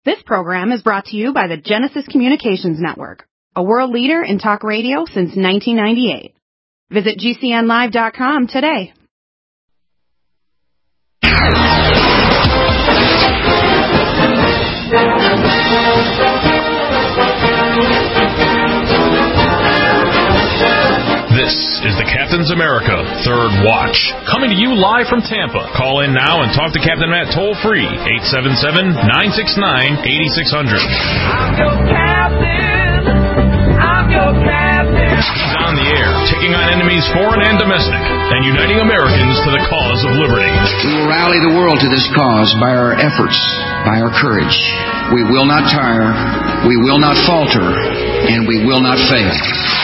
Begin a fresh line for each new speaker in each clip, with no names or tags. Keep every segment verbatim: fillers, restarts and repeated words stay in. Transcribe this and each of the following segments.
This program is brought to you by the Genesis Communications Network, a world leader in talk radio since nineteen ninety-eight. Visit G C N live dot com today.
This is the Captain's America Third Watch, coming to you live from Tampa. Call in now and talk to Captain Matt toll-free, eight seven seven, nine six nine, eight six zero zero.
I'm your captain. I'm your captain.
He's on the air, taking on enemies foreign and domestic, and uniting Americans to the cause of liberty.
We will rally the world to this cause by our efforts, by our courage. We will not tire, we will not falter, and we will not fail.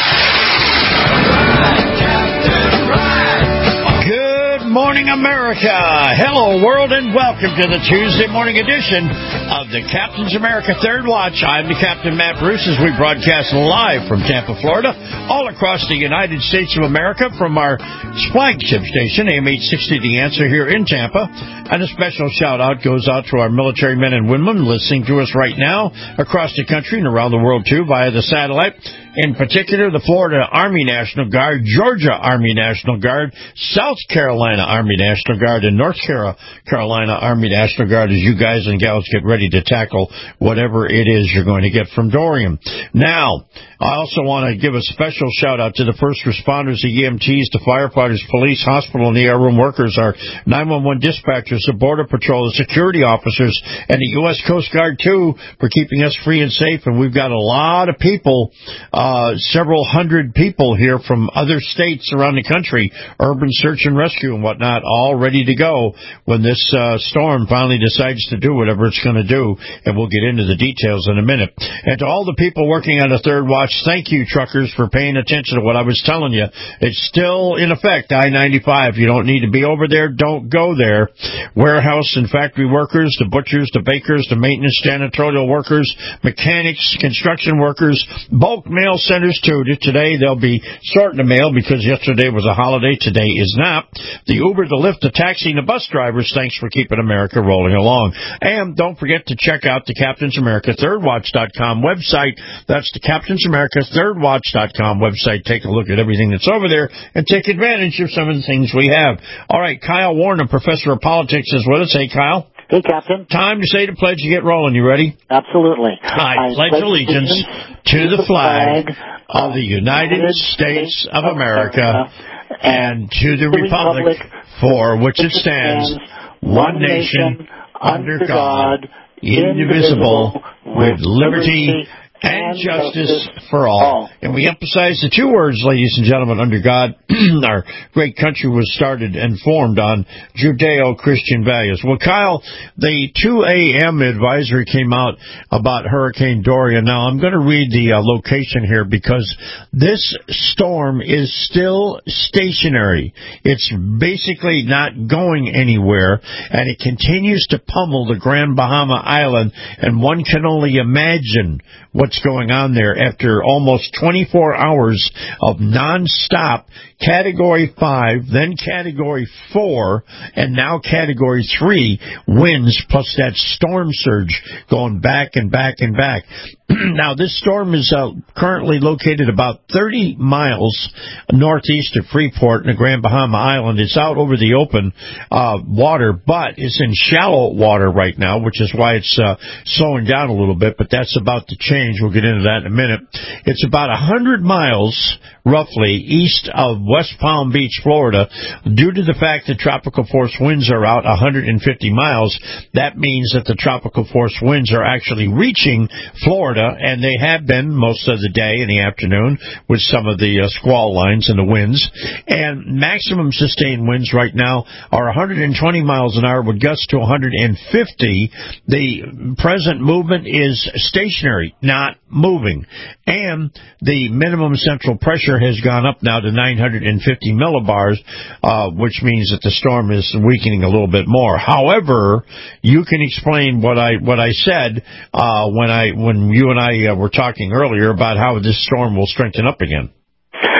Good morning, America. Hello, world, and welcome to the Tuesday morning edition of the Captain's America Third Watch. I'm the Captain Matt Bruce as we broadcast live from Tampa, Florida, all across the United States of America from our flagship station, A M eight sixty The Answer here in Tampa. And a special shout-out goes out to our military men and women listening to us right now across the country and around the world, too, via the satellite. In particular, the Florida Army National Guard, Georgia Army National Guard, South Carolina Army National Guard, and North Carolina Army National Guard as you guys and gals get ready to tackle whatever it is you're going to get from Dorian. Now, I also want to give a special shout-out to the first responders, the E M Ts, the firefighters, police, hospital, and E R room workers, our nine one one dispatchers, the Border Patrol, the security officers, and the U S Coast Guard, too, for keeping us free and safe. And we've got a lot of people, uh, several hundred people here from other states around the country, urban search and rescue and whatnot, all ready to go when this uh, storm finally decides to do whatever it's going to do. And we'll get into the details in a minute. And to all the people working on the Third Watch, thank you, truckers, for paying attention to what I was telling you. It's still in effect, I ninety-five. You don't need to be over there. Don't go there. Warehouse and factory workers, the butchers, the bakers, the maintenance, janitorial workers, mechanics, construction workers, bulk mail centers, too. Today they'll be sorting the mail because yesterday was a holiday. Today is not. The Uber, the Lyft, the taxi, and the bus drivers, thanks for keeping America rolling along. And don't forget to check out the Captain's America Third Watch dot com website. That's the Captain's America Third Watch dot com website. Take a look at everything that's over there and take advantage of some of the things we have. All right, Kyle Warner, professor of politics, is with us. Hey, Kyle.
Hey, Captain.
Time to say the pledge and get rolling. You ready?
Absolutely.
I, I pledge allegiance to the flag of the United States of America and to the republic for which it stands, one nation, under God, indivisible, with liberty and justice for all. And we emphasize the two words, ladies and gentlemen, under God. Our great country was started and formed on Judeo-Christian values. Well, Kyle, the two a.m. advisory came out about Hurricane Dorian. Now, I'm going to read the uh, location here because this storm is still stationary. It's basically not going anywhere, and it continues to pummel the Grand Bahama Island, and one can only imagine what's going on there after almost twenty-four hours of nonstop Category five, then Category four, and now Category three winds, plus that storm surge going back and back and back. Now, this storm is uh, currently located about thirty miles northeast of Freeport in the Grand Bahama Island. It's out over the open uh, water, but it's in shallow water right now, which is why it's uh, slowing down a little bit, but that's about to change. We'll get into that in a minute. It's about one hundred miles, roughly, east of West Palm Beach, Florida. Due to the fact that tropical force winds are out one hundred fifty miles, that means that the tropical force winds are actually reaching Florida, and they have been most of the day and the afternoon with some of the uh, squall lines and the winds. And maximum sustained winds right now are one hundred twenty miles an hour with gusts to one hundred fifty. The present movement is stationary, not moving. And the minimum central pressure has gone up now to nine hundred fifty millibars, uh, which means that the storm is weakening a little bit more. However, you can explain what I what I said uh, when I when you and I uh, were talking earlier about how this storm will strengthen up again.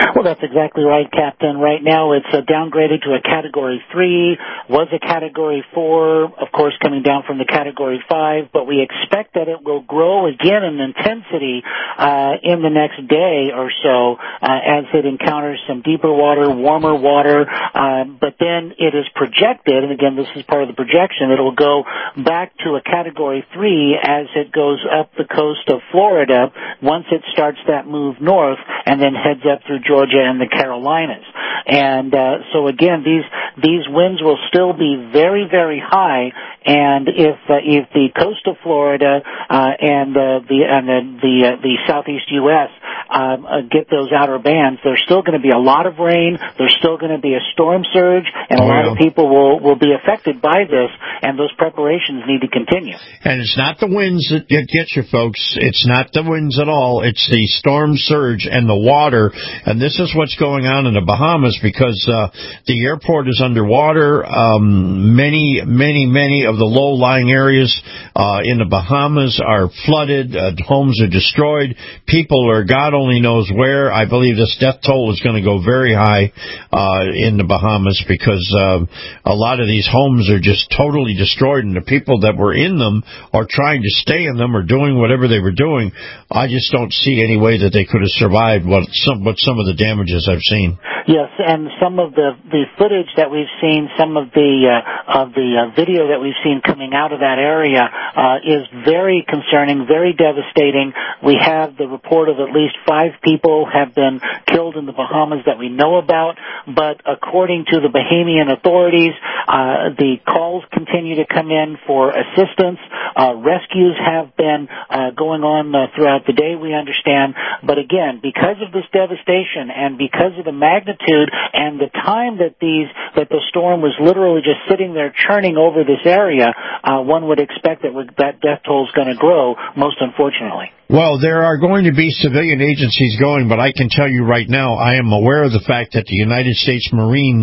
Well, that's exactly right, Captain. Right now it's uh, downgraded to a Category three, was a Category four, of course coming down from the Category five, but we expect that it will grow again in intensity uh, in the next day or so uh, as it encounters some deeper water, warmer water, uh, but then it is projected, and again this is part of the projection, it will go back to a Category three as it goes up the coast of Florida once it starts that move north and then heads up through Georgia and the Carolinas. And uh, so again, these these winds will still be very, very high. And if uh, if the coast of Florida uh, and uh, the and the the, uh, the southeast U S um, uh, get those outer bands, there's still going to be a lot of rain. There's still going to be a storm surge, and a
oh,
lot
yeah.
of people will will be affected by this. And those preparations need to continue.
And it's not the winds that get you, folks. It's not the winds at all. It's the storm surge and the water. And this is what's going on in the Bahamas because uh, the airport is underwater. Um, many, many, many of the low-lying areas uh, in the Bahamas are flooded. Uh, homes are destroyed. People are God only knows where. I believe this death toll is going to go very high uh, in the Bahamas because uh, a lot of these homes are just totally destroyed, and the people that were in them or trying to stay in them or doing whatever they were doing, I just don't see any way that they could have survived what some, what some of the damages I've seen.
Yes, and some of the, the footage that we've seen, some of the uh, of the uh, video that we've seen coming out of that area uh, is very concerning, very devastating. We have the report of at least five people have been killed in the Bahamas that we know about, but according to the Bahamian authorities, uh, the calls continue to come in for assistance. Uh, rescues have been uh, going on uh, throughout the day, we understand, but again, because of this devastation and because of the magnitude and the time that these that the storm was literally just sitting there churning over this area, uh, one would expect that that death toll is going to grow, most unfortunately.
Well, there are going to be civilian agencies going, but I can tell you right now, I am aware of the fact that the United States Marines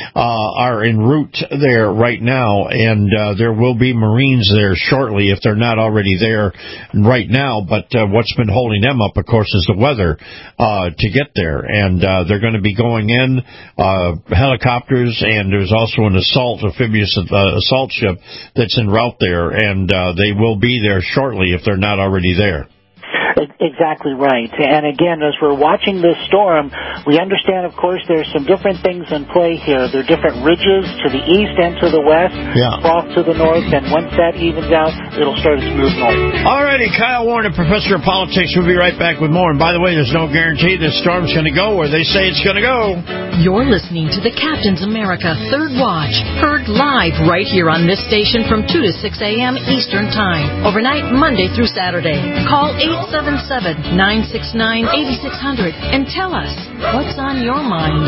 uh, are en route there right now, and uh, there will be Marines there shortly if they're not already there right now. But uh, what's been holding them up, of course, is the weather uh, to get there, and uh, they're going to be going in uh, helicopters, and there's also an assault amphibious uh, assault ship that's en route there, and uh, they will be there shortly if they're not already there.
Exactly right. And again, as we're watching this storm, we understand, of course, there's some different things in play here. There are different ridges to the east and to the west,
yeah.
off to the north, and once that evens out, it'll start its move north.
All righty, Kyle Warner, Professor of Politics. We'll be right back with more. And by the way, there's no guarantee this storm's going to go where they say it's going to go.
You're listening to the Captain's America Third Watch, heard live right here on this station from two to six a.m. Eastern Time, overnight Monday through Saturday. Call eight seven seven, nine six nine, eight six zero zero and tell us what's on your mind.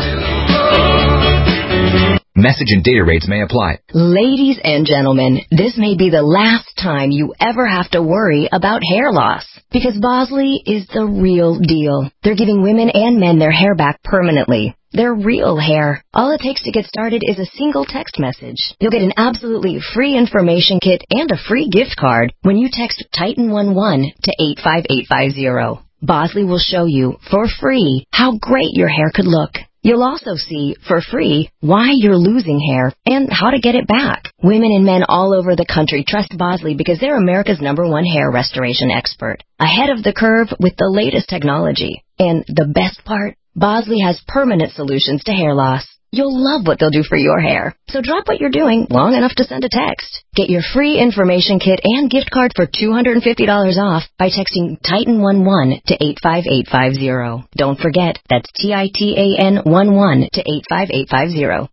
Message and data rates may apply.
Ladies and gentlemen, this may be the last time you ever have to worry about hair loss, because Bosley is the real deal. They're giving women and men their hair back permanently. Their real hair. All it takes to get started is a single text message. You'll get an absolutely free information kit and a free gift card when you text Titan eleven to eight five eight five zero. Bosley will show you, for free, how great your hair could look. You'll also see, for free, why you're losing hair and how to get it back. Women and men all over the country trust Bosley because they're America's number one hair restoration expert. Ahead of the curve with the latest technology. And the best part? Bosley has permanent solutions to hair loss. You'll love what they'll do for your hair. So drop what you're doing long enough to send a text. Get your free information kit and gift card for two hundred fifty dollars off by texting Titan eleven to eight five eight five zero. Don't forget, that's T I T A N eleven to eight five eight five zero.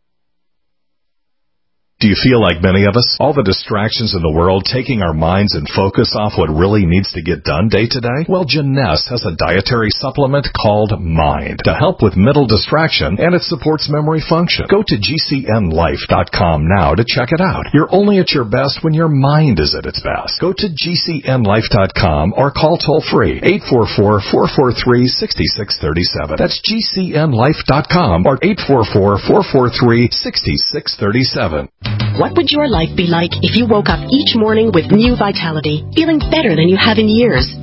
Do you feel like many of us? All the distractions in the world taking our minds and focus off what really needs to get done day to day? Well, Jeunesse has a dietary supplement called Mind to help with mental distraction, and it supports memory function. Go to G C N life dot com now to check it out. You're only at your best when your mind is at its best. Go to G C N life dot com or call toll-free eight four four, four four three, six six three seven. That's G C N life dot com or eight four four, four four three, six six three seven.
What would your life be like if you woke up each morning with new vitality, feeling better than you have in years?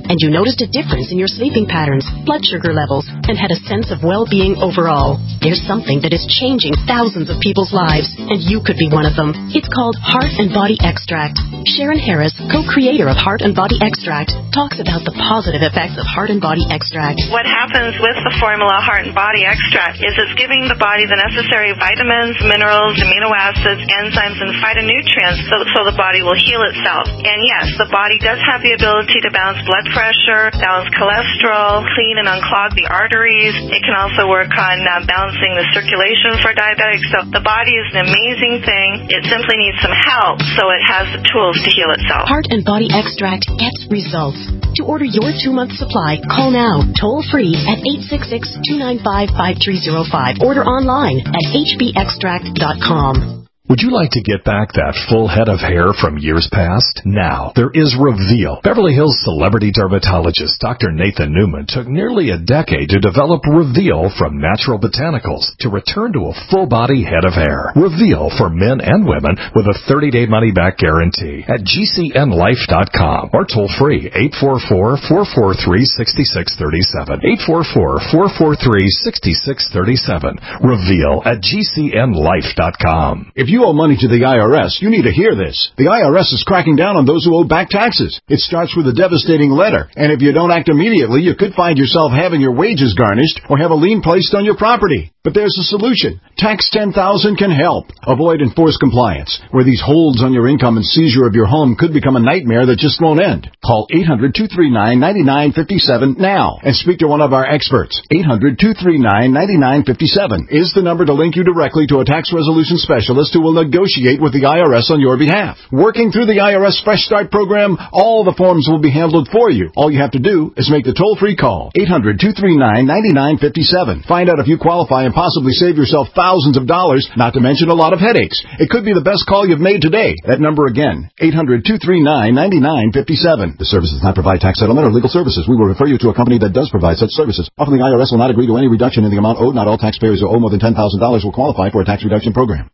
and you noticed a difference in your sleeping patterns, blood sugar levels, and had a sense of well-being overall. There's something that is changing thousands of people's lives, and you could be one of them. It's called Heart and Body Extract. Sharon Harris, co-creator of Heart and Body Extract, talks about the positive effects of Heart and Body Extract.
What happens with the formula Heart and Body Extract is it's giving the body the necessary vitamins, minerals, amino acids, enzymes, and phytonutrients so, so the body will heal itself. And yes, the body does have the ability to balance blood pressure, balance cholesterol, clean and unclog the arteries. It can also work on uh, balancing the circulation for diabetics. So the body is an amazing thing. It simply needs some help so it has the tools to heal itself.
Heart and Body Extract gets results. To order your two-month supply, call now, toll-free at eight six six, two nine five, five three zero five. Order online at h b extract dot com.
Would you like to get back that full head of hair from years past? Now, there is Reveal. Beverly Hills celebrity dermatologist Doctor Nathan Newman took nearly a decade to develop Reveal from natural botanicals to return to a full-body head of hair. Reveal for men and women with a thirty-day money-back guarantee at g c n life dot com or toll-free eight four four, four four three, six six three seven. eight four four, four four three, six six three seven. Reveal at g c n life dot com.
If you owe money to the I R S, you need to hear this. The I R S is cracking down on those who owe back taxes. It starts with a devastating letter, and if you don't act immediately, you could find yourself having your wages garnished or have a lien placed on your property. But there's a solution. Tax ten thousand can help. Avoid enforced compliance, where these holds on your income and seizure of your home could become a nightmare that just won't end. Call eight hundred, two three nine, nine nine five seven now and speak to one of our experts. eight hundred, two three nine, nine nine five seven is the number to link you directly to a tax resolution specialist who will negotiate with the I R S on your behalf. Working through the I R S Fresh Start program, all the forms will be handled for you. All you have to do is make the toll-free call. eight hundred, two three nine, nine nine five seven. Find out if you qualify and possibly save yourself thousands of dollars, not to mention a lot of headaches. It could be the best call you've made today. That number again, eight hundred, two three nine, nine nine five seven. The service does not provide tax settlement or legal services. We will refer you to a company that does provide such services. Often the I R S will not agree to any reduction in the amount owed. Not all taxpayers who owe more than ten thousand dollars will qualify for a tax reduction program.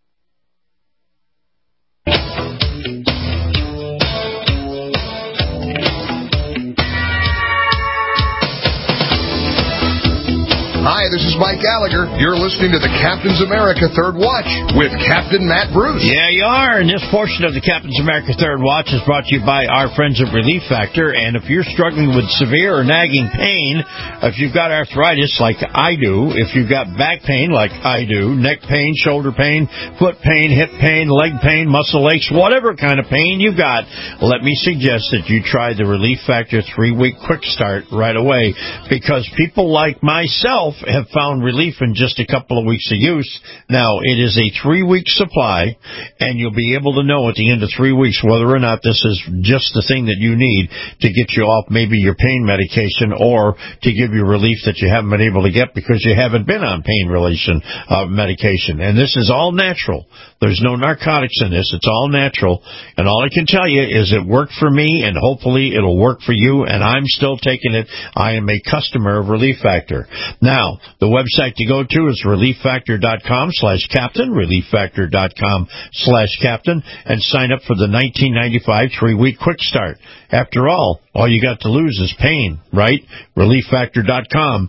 Hi, this is Mike Gallagher. You're listening to the Captain's America Third Watch with Captain Matt Bruce.
Yeah, you are. And this portion of the Captain's America Third Watch is brought to you by our friends at Relief Factor. And if you're struggling with severe or nagging pain, if you've got arthritis like I do, if you've got back pain like I do, neck pain, shoulder pain, foot pain, hip pain, leg pain, muscle aches, whatever kind of pain you've got, let me suggest that you try the Relief Factor three-week quick start right away, because people like myself have found relief in just a couple of weeks of use. Now, it is a three-week supply, and you'll be able to know at the end of three weeks whether or not this is just the thing that you need to get you off maybe your pain medication or to give you relief that you haven't been able to get because you haven't been on pain relation uh, medication. And this is all natural. There's no narcotics in this. It's all natural. And all I can tell you is it worked for me, and hopefully it'll work for you, and I'm still taking it. I am a customer of Relief Factor. Now, the website to go to is relieffactor.com slash captain, relieffactor.com slash captain, and sign up for the nineteen ninety-five three-week quick start. After all, all you got to lose is pain, right? relieffactor.com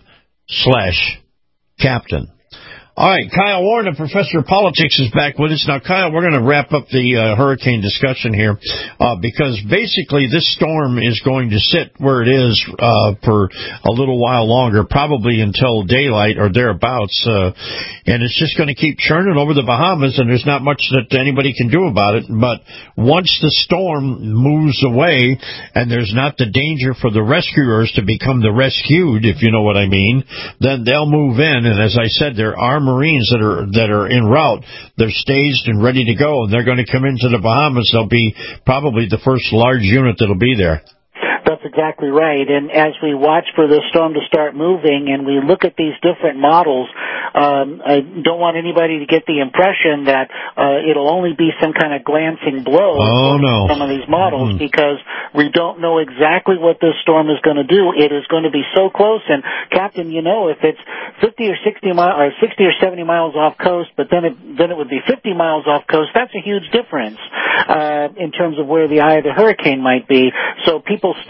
slash captain. All right, Kyle Warren, a professor of politics, is back with us. Now, Kyle, we're going to wrap up the uh, hurricane discussion here uh, because basically this storm is going to sit where it is uh, for a little while longer, probably until daylight or thereabouts, uh, and it's just going to keep churning over the Bahamas, and there's not much that anybody can do about it. But once the storm moves away and there's not the danger for the rescuers to become the rescued, if you know what I mean, then they'll move in, and as I said, there are Marines that are that are en route. They're staged and ready to go, and they're going to come into the Bahamas. They'll be probably the first large unit that'll be there.
That's exactly right. And as we watch for the storm to start moving and we look at these different models, um, I don't want anybody to get the impression that uh, it'll only be some kind of glancing blow
oh, no.
some of these models,
mm-hmm.
because we don't know exactly what this storm is going to do. It is going to be so close. And, Captain, you know, if it's fifty or sixty miles or sixty or seventy miles off coast, but then it, then it would be fifty miles off coast, that's a huge difference uh, in terms of where the eye of the hurricane might be. So people still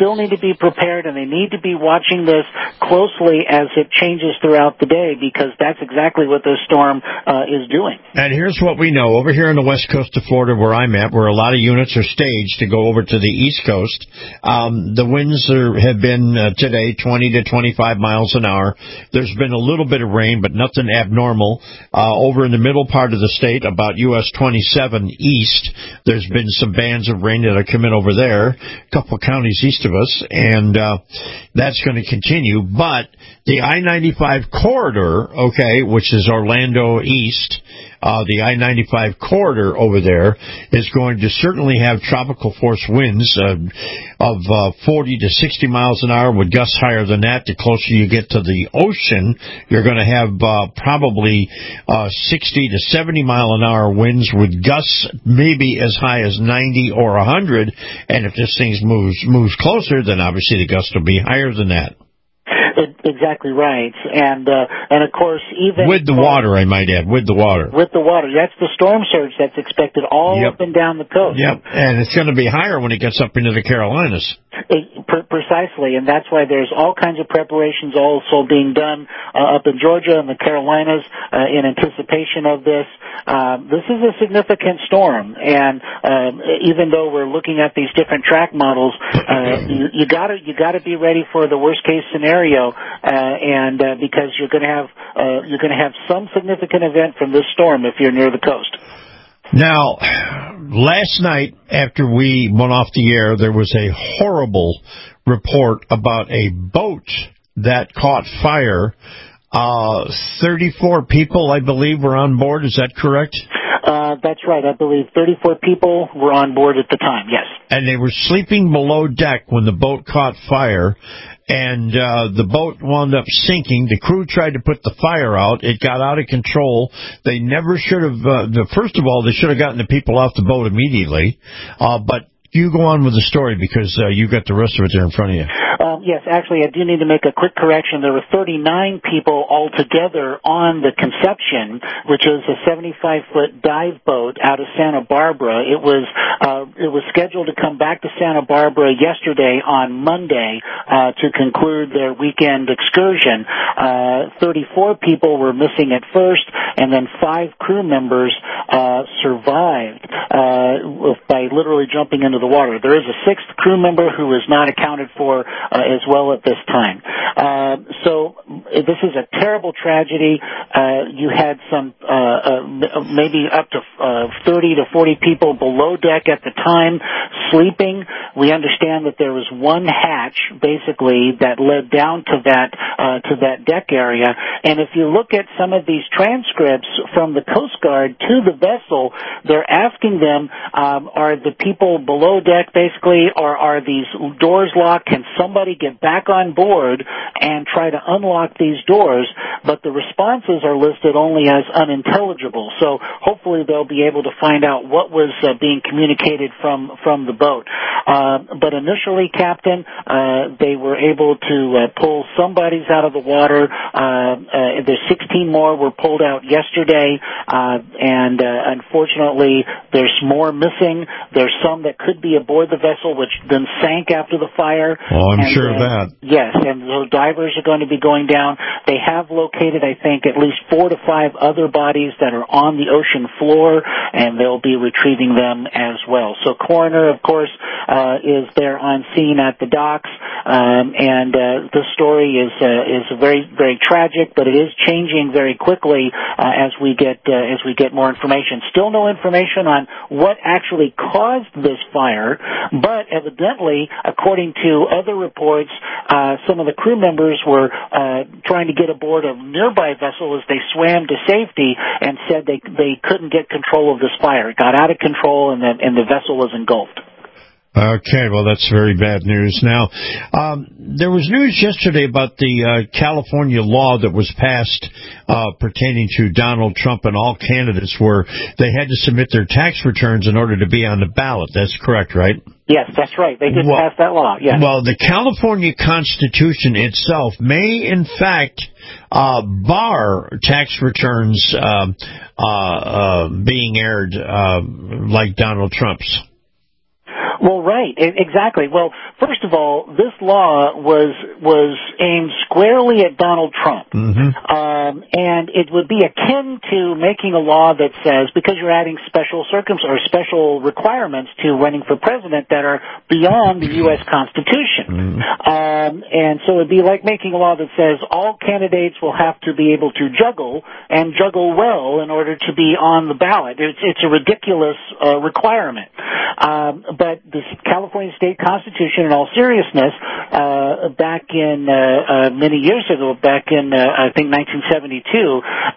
still need to be prepared, and they need to be watching this closely as it changes throughout the day, because that's exactly what this storm uh, is doing.
And here's what we know. Over here on the west coast of Florida, where I'm at, where a lot of units are staged to go over to the east coast, um, the winds are, have been uh, today twenty to twenty-five miles an hour. There's been a little bit of rain, but nothing abnormal. Uh, over in the middle part of the state, about U S twenty-seven east, there's been some bands of rain that have come in over there, a couple counties east of us, and uh, that's going to continue. But the I ninety-five corridor, okay, which is Orlando east, uh, the I ninety-five corridor over there is going to certainly have tropical force winds uh, of uh, forty to sixty miles an hour, with gusts higher than that. The closer you get to the ocean, you're going to have uh, probably uh, sixty to seventy mile an hour winds, with gusts maybe as high as ninety or one hundred. And if this thing moves moves closer, then obviously the gusts will be higher than that.
Exactly right, and uh, and of course even
with the water, I might add, with the water,
with the water. That's the storm surge that's expected all
yep.
up and down the coast.
Yep, and it's going to be higher when it gets up into the Carolinas.
It, per, precisely, and that's why there's all kinds of preparations also being done uh, up in Georgia and the Carolinas uh, in anticipation of this. Uh, this is a significant storm, and uh, even though we're looking at these different track models, uh, you, you gotta you gotta be ready for the worst case scenario, uh, and uh, because you're going to have uh, you're going to have some significant event from this storm if you're near the coast.
Now, last night after we went off the air, there was a horrible report about a boat that caught fire. Uh, thirty-four people, I believe, were on board. Is that correct?
Uh, that's right. I believe thirty-four people were on board at the time, yes.
And they were sleeping below deck when the boat caught fire. And uh, the boat wound up sinking. The crew tried to put the fire out. It got out of control. They never should have. Uh, the, first of all, they should have gotten the people off the boat immediately. Uh, but you go on with the story, because uh, you got the rest of it there in front of you.
Um, yes, actually, I do need to make a quick correction. There were thirty-nine people altogether on the Conception, which is a seventy-five foot dive boat out of Santa Barbara. It was uh, it was scheduled to come back to Santa Barbara yesterday on Monday uh, to conclude their weekend excursion. Uh, thirty-four people were missing at first, and then five crew members uh, survived uh, by literally jumping into the water. There is a sixth crew member who is not accounted for uh, as well at this time. Uh, so this is a terrible tragedy. Uh, you had some uh, uh, maybe up to uh, thirty to forty people below deck at the time sleeping. We understand that there was one hatch basically that led down to that uh, to that deck area. And if you look at some of these transcripts from the Coast Guard to the vessel, they're asking them, um, are the people below deck basically, or are these doors locked? Can somebody get back on board and try to unlock these doors? But the responses are listed only as unintelligible. So hopefully they'll be able to find out what was uh, being communicated from from the boat. Uh, but initially, Captain, uh, they were able to uh, pull some bodies out of the water. Uh, uh, there's sixteen more were pulled out yesterday, uh, and uh, unfortunately, there's more missing. There's some that could be aboard the vessel, which then sank after the fire.
Oh, I'm
and,
sure of
uh,
that.
Yes, and those divers are going to be going down. They have located, I think, at least four to five other bodies that are on the ocean floor, and they'll be retrieving them as well. So coroner, of course, uh, is there on scene at the docks, um, and uh, the story is uh, is very very tragic, but it is changing very quickly uh, as we get uh, as we get more information. Still no information on what actually caused this fire, but evidently, according to other reports, uh, some of the crew members were uh, trying to get aboard a nearby vessel as they swam to safety, and said they they couldn't get control of this fire. It got out of control, and the, and the vessel was engulfed.
Okay, well, that's very bad news. Now, um, there was news yesterday about the uh, California law that was passed uh, pertaining to Donald Trump and all candidates, where they had to submit their tax returns in order to be on the ballot. That's correct, right?
Yes, that's right. They did
well,
pass that law, yes.
Well, the California Constitution itself may, in fact, uh, bar tax returns uh, uh, uh, being aired uh, like Donald Trump's.
Well, right, exactly. Well, first of all, this law was was aimed squarely at Donald Trump,
mm-hmm.
um, and it would be akin to making a law that says, because you're adding special circum or special requirements to running for president that are beyond the U S Constitution,
mm-hmm.
um, and so it'd be like making a law that says all candidates will have to be able to juggle and juggle well in order to be on the ballot. It's, it's a ridiculous uh, requirement. Um, but the California State Constitution, in all seriousness, uh, back in uh, uh, many years ago, back in uh, I think nineteen seventy-two,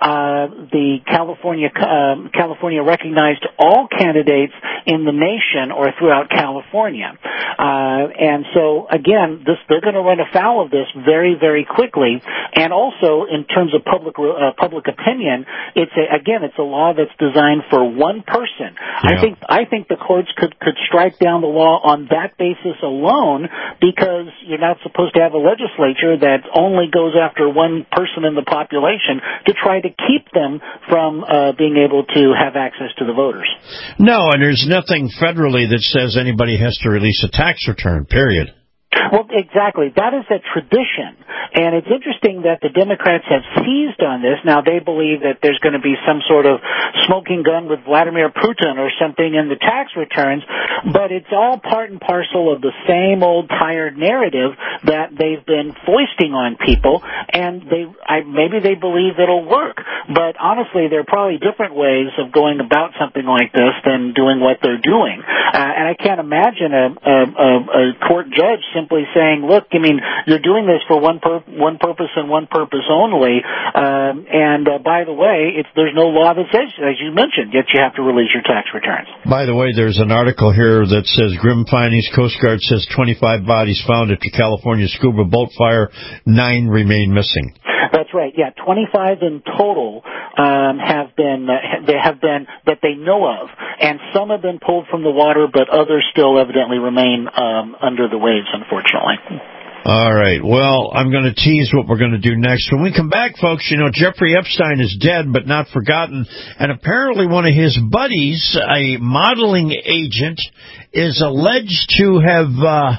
uh, the California uh, California recognized all candidates in the nation or throughout California, uh, and so again, this they're going to run afoul of this very, very quickly. And also, in terms of public uh, public opinion, it's a, again, it's a law that's designed for one person.
Yeah.
I think I think the courts could could strike down the law on that basis alone, because you're not supposed to have a legislature that only goes after one person in the population to try to keep them from uh, being able to have access to the voters.
No, and there's nothing federally that says anybody has to release a tax return, period.
Well, exactly. That is a tradition. And it's interesting that the Democrats have seized on this. Now, they believe that there's going to be some sort of smoking gun with Vladimir Putin or something in the tax returns, but it's all part and parcel of the same old tired narrative that they've been foisting on people, and they I, maybe they believe it'll work. But honestly, there are probably different ways of going about something like this than doing what they're doing. Uh, and I can't imagine a, a, a, a court judge simply saying, look, I mean, you're doing this for one pur- one purpose and one purpose only, um, and uh, by the way, it's, there's no law that says, as you mentioned, yet you have to release your tax returns.
By the way, there's an article here that says grim findings. Coast Guard says twenty-five bodies found at the California scuba boat fire, nine remain missing.
That's right. Yeah, twenty-five in total um, have been uh, they have been that they know of, and some have been pulled from the water, but others still evidently remain um, under the waves, unfortunately.
All right. Well, I'm going to tease what we're going to do next. When we come back, folks, you know, Jeffrey Epstein is dead but not forgotten, and apparently one of his buddies, a modeling agent, is alleged to have uh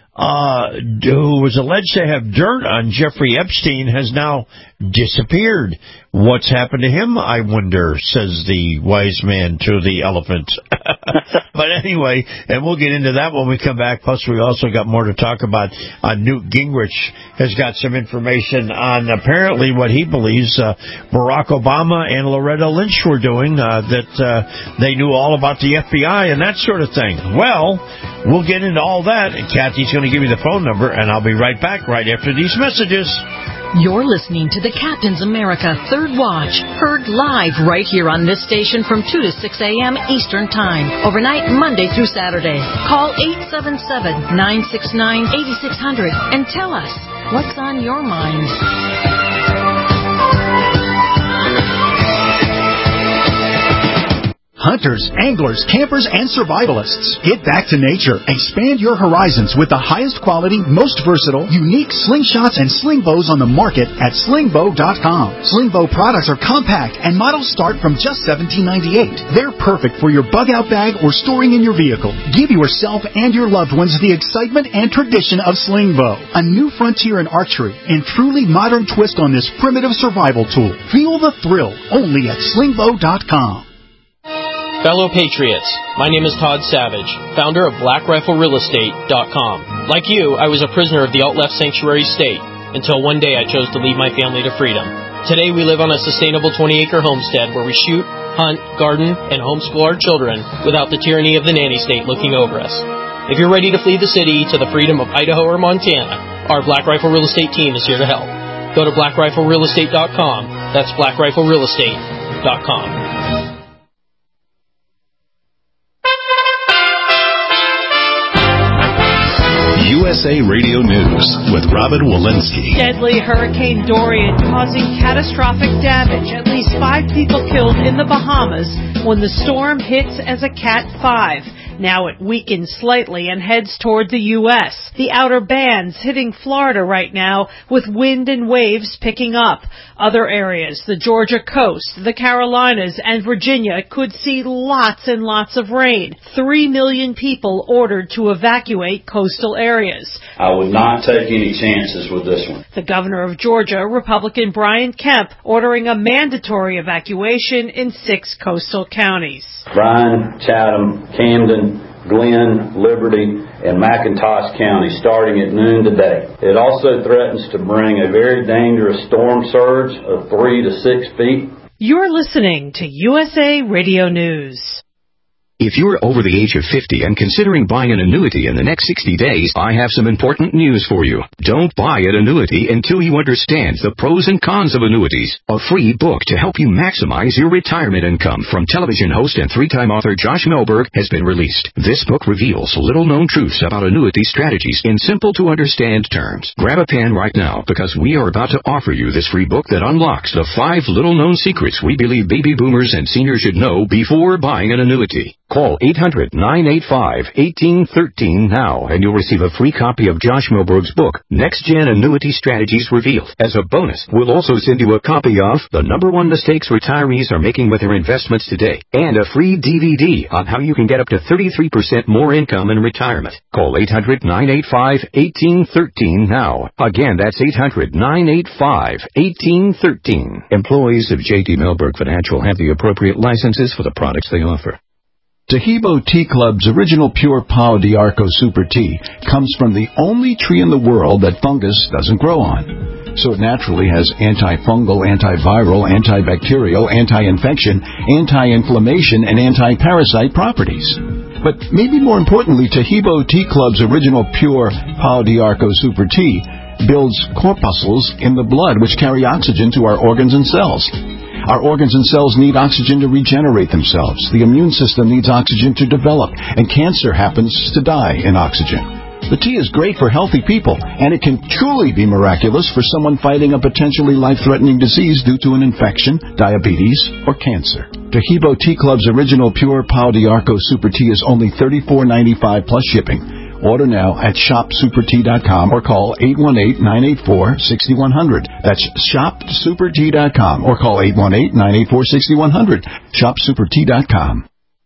Uh, who was alleged to have dirt on Jeffrey Epstein, has now disappeared. What's happened to him, I wonder, says the wise man to the elephant. But anyway, and we'll get into that when we come back. Plus, we also got more to talk about. Uh, Newt Gingrich has got some information on apparently what he believes uh, Barack Obama and Loretta Lynch were doing, uh, that uh, they knew all about the F B I and that sort of thing. Well, we'll get into all that, and Kathy's going to give me the phone number, and I'll be right back right after these messages.
You're listening to the Captain's America Third Watch, heard live right here on this station from two to six a.m. Eastern Time, overnight Monday through Saturday. Call eight seven seven, nine six nine, eight six zero zero and tell us what's on your mind.
Hunters, anglers, campers, and survivalists. Get back to nature. Expand your horizons with the highest quality, most versatile, unique slingshots and sling bows on the market at sling bow dot com. Sling bow products are compact and models start from just seventeen ninety-eight. They're perfect for your bug-out bag or storing in your vehicle. Give yourself and your loved ones the excitement and tradition of sling bow. A new frontier in archery and truly modern twist on this primitive survival tool. Feel the thrill only at sling bow dot com.
Fellow Patriots, my name is Todd Savage, founder of black rifle real estate dot com. Like you, I was a prisoner of the alt-left sanctuary state until one day I chose to lead my family to freedom. Today we live on a sustainable twenty-acre homestead where we shoot, hunt, garden, and homeschool our children without the tyranny of the nanny state looking over us. If you're ready to flee the city to the freedom of Idaho or Montana, our Black Rifle Real Estate team is here to help. Go to black rifle real estate dot com. That's black rifle real estate dot com.
U S A Radio News with Robin Walensky.
Deadly Hurricane Dorian causing catastrophic damage. At least five people killed in the Bahamas when the storm hits as a Cat five. Now it weakens slightly and heads toward the U S. The outer bands hitting Florida right now with wind and waves picking up. Other areas, the Georgia coast, the Carolinas, and Virginia could see lots and lots of rain. Three million people ordered to evacuate coastal areas.
I would not take any chances with this one.
The governor of Georgia, Republican Brian Kemp, ordering a mandatory evacuation in six coastal counties.
Bryan, Chatham, Camden, Glenn, Liberty, and McIntosh County starting at noon today. It also threatens to bring a very dangerous storm surge of three to six feet.
You're listening to U S A Radio News.
If you're over the age of fifty and considering buying an annuity in the next sixty days, I have some important news for you. Don't buy an annuity until you understand the pros and cons of annuities. A free book to help you maximize your retirement income from television host and three-time author Josh Melberg has been released. This book reveals little-known truths about annuity strategies in simple-to-understand terms. Grab a pen right now because we are about to offer you this free book that unlocks the five little-known secrets we believe baby boomers and seniors should know before buying an annuity. Call eight hundred, nine eight five, one eight one three now and you'll receive a free copy of Josh Melberg's book, Next Gen Annuity Strategies Revealed. As a bonus, we'll also send you a copy of The Number One Mistakes Retirees Are Making with Their Investments Today and a free D V D on how you can get up to thirty-three percent more income in retirement. Call eight hundred, nine eight five, one eight one three now. Again, that's eight hundred, nine eight five, one eight one three. Employees of J D Melberg Financial have the appropriate licenses for the products they offer.
Tahibo Tea Club's original pure Pau d'Arco Super Tea comes from the only tree in the world that fungus doesn't grow on. So it naturally has antifungal, antiviral, antibacterial, anti-infection, anti-inflammation, and anti-parasite properties. But maybe more importantly, Tahibo Tea Club's original pure Pau d'Arco Super Tea builds corpuscles in the blood which carry oxygen to our organs and cells. Our organs and cells need oxygen to regenerate themselves. The immune system needs oxygen to develop, and cancer happens to die in oxygen. The tea is great for healthy people, and it can truly be miraculous for someone fighting a potentially life-threatening disease due to an infection, diabetes, or cancer. Tahibo Tea Club's original pure Pau d'Arco Super Tea is only thirty-four ninety-five plus shipping. Order now at shop super tea dot com or call eight one eight, nine eight four, six one zero zero. That's shop super tea dot com or call eight one eight, nine eight four, six one zero zero. shop super tea dot com.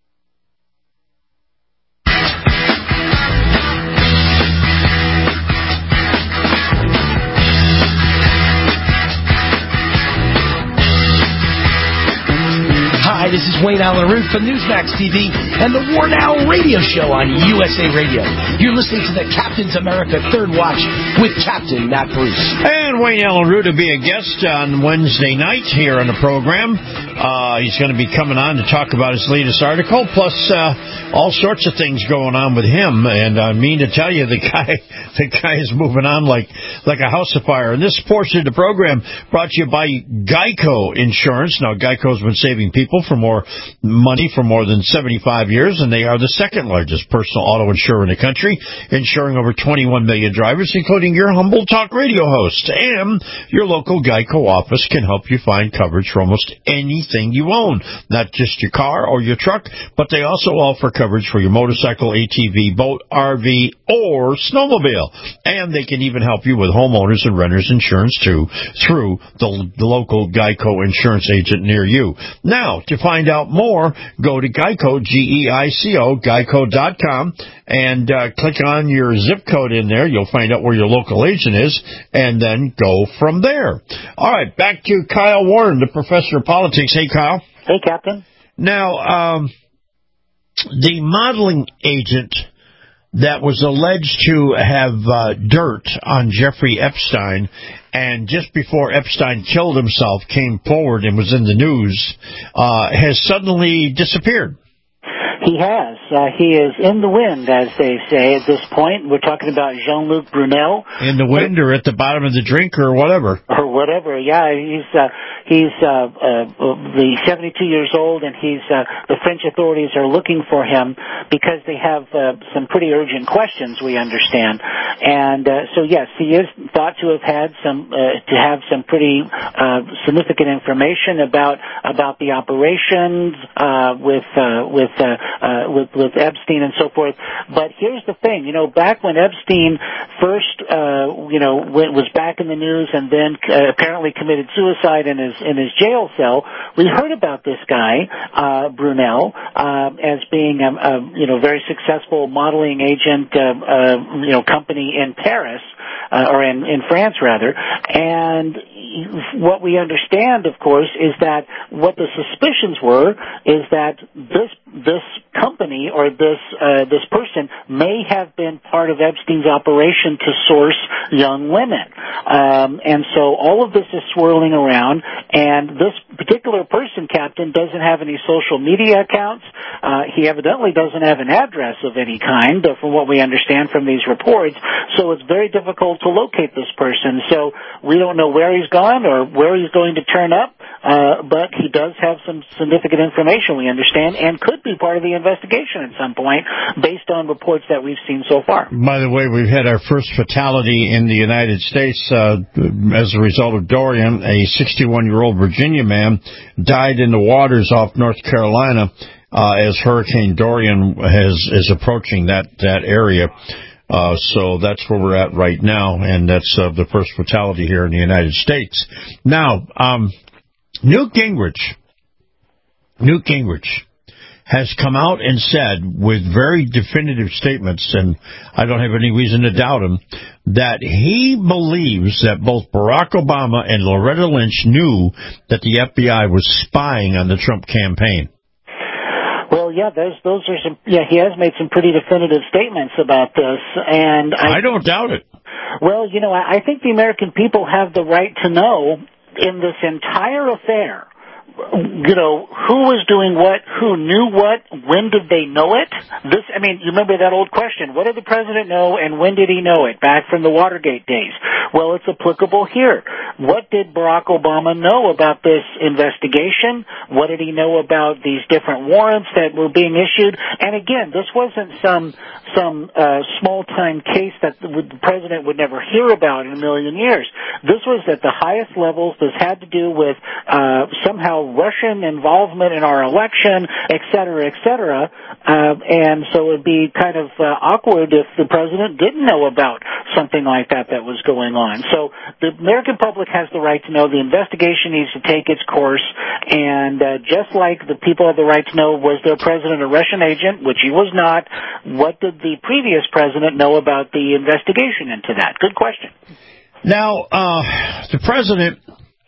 Hi, this is Wayne Allen Root from Newsmax T V and the War Now radio show on U S A Radio. You're listening to the Captain's America Third Watch with Captain Matt Bruce.
And Wayne Allen Root will be a guest on Wednesday night here on the program. Uh, he's going to be coming on to talk about his latest article, plus uh, all sorts of things going on with him. And I mean to tell you, the guy, the guy is moving on like like a house of fire. And this portion of the program brought to you by Geico Insurance. Now, Geico's been saving people for more money for more than seventy-five years, and they are the second largest personal auto insurer in the country, insuring over twenty-one million drivers, including your humble talk radio host. And your local Geico office can help you find coverage for almost anything you own, not just your car or your truck, but they also offer coverage for your motorcycle, A T V, boat, R V, or snowmobile. And they can even help you with homeowners and renters insurance, too, through the, the local Geico insurance agent near you. Now, to find out more, go to Geico, G E I C O, geico dot com, and uh, click on your zip code in there. You'll find out where your local agent is, and then go from there. All right, back to Kyle Warren, the professor of politics. Hey, Kyle.
Hey, Captain.
Now, um, the modeling agent that was alleged to have uh, dirt on Jeffrey Epstein, and just before Epstein killed himself, came forward and was in the news, uh, has suddenly disappeared.
He has. Uh, he is in the wind, as they say at this point. We're talking about Jean-Luc Brunel.
In the wind or at the bottom of the drink or whatever.
Or whatever, yeah. He's uh, he's uh, uh, the seventy-two years old, and he's uh, the French authorities are looking for him because they have uh, some pretty urgent questions, we understand. And uh, so, yes, he is thought to have had some uh, to have some pretty uh, significant information about about the operations uh, with uh, with, uh, uh, with with Epstein and so forth. But here's the thing, you know, back when Epstein first, uh, you know, was back in the news and then uh, apparently committed suicide in his in his jail cell, we heard about this guy uh, Brunel uh, as being a, a you know very successful modeling agent, uh, uh, you know, company in Paris. Uh, or in, in France, rather. And what we understand, of course, is that what the suspicions were is that this this company or this uh, this person may have been part of Epstein's operation to source young women. Um, and so all of this is swirling around, and this particular person, Captain, doesn't have any social media accounts. Uh, he evidently doesn't have an address of any kind, uh, from what we understand from these reports. So it's very difficult to locate this person. So we don't know where he's gone or where he's going to turn up, uh, but he does have some significant information, we understand, and could be part of the investigation at some point based on reports that we've seen so far.
By the way, we've had our first fatality in the United States uh, as a result of Dorian. A sixty-one-year-old Virginia man died in the waters off North Carolina uh, as Hurricane Dorian has, is approaching that, that area. Uh, so that's where we're at right now, and that's uh, the first fatality here in the United States. Now, um, Newt Gingrich, Newt Gingrich has come out and said with very definitive statements, and I don't have any reason to doubt him, that he believes that both Barack Obama and Loretta Lynch knew that the F B I was spying on the Trump campaign.
Well, yeah, those those are some. Yeah, he has made some pretty definitive statements about this, and I,
I don't doubt it.
Well, you know, I, I think the American people have the right to know in this entire affair. You know, who was doing what, who knew what, when did they know it? This, I mean, you remember that old question, what did the president know and when did he know it, back from the Watergate days? Well, it's applicable here. What did Barack Obama know about this investigation? What did he know about these different warrants that were being issued? And again, this wasn't some some uh, small-time case that the, the president would never hear about in a million years. This was at the highest levels. This had to do with uh, somehow Russian involvement in our election, et cetera, et cetera. Uh, and so it would be kind of uh, awkward if the president didn't know about something like that that was going on. So the American public has the right to know. The investigation needs to take its course. And uh, just like the people have the right to know, was their president a Russian agent, which he was not, what did the previous president know about the investigation into that? Good question.
Now, uh, the president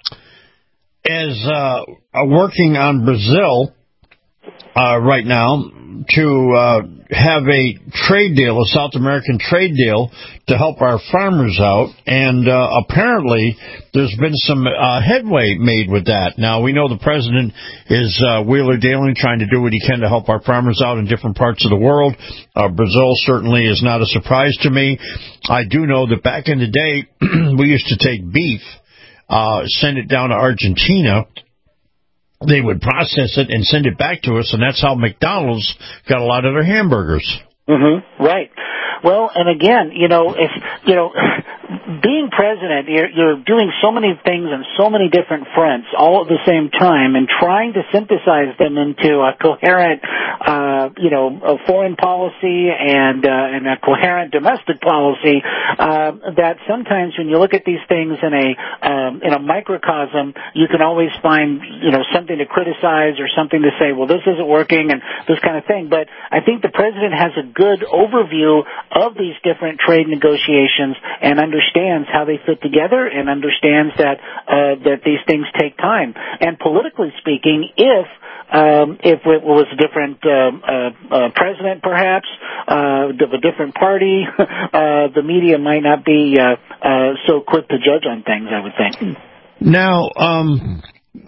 is uh, working on Brazil uh, right now to uh, have a trade deal, a South American trade deal, to help our farmers out. And uh, apparently there's been some uh, headway made with that. Now, we know the president is uh, wheeler-dealing, trying to do what he can to help our farmers out in different parts of the world. Uh, Brazil certainly is not a surprise to me. I do know that back in the day, we used to take beef, uh, send it down to Argentina. They would process it and send it back to us, and that's how McDonald's got a lot of their hamburgers.
Mm-hmm. Right. Well, and again, you know, if, you know, being president, you're, you're doing so many things on so many different fronts all at the same time, and trying to synthesize them into a coherent, uh, you know, a foreign policy and, uh, and a coherent domestic policy, uh, that sometimes when you look at these things in a, um, in a microcosm, you can always find, you know, something to criticize or something to say, well, this isn't working and this kind of thing. But I think the president has a good overview of these different trade negotiations and understands how they fit together and understands that uh, that these things take time. And politically speaking, if um, if it was a different uh, uh, uh, president, perhaps uh, of a different party, uh, the media might not be uh, uh, so quick to judge on things, I would think.
Now, um,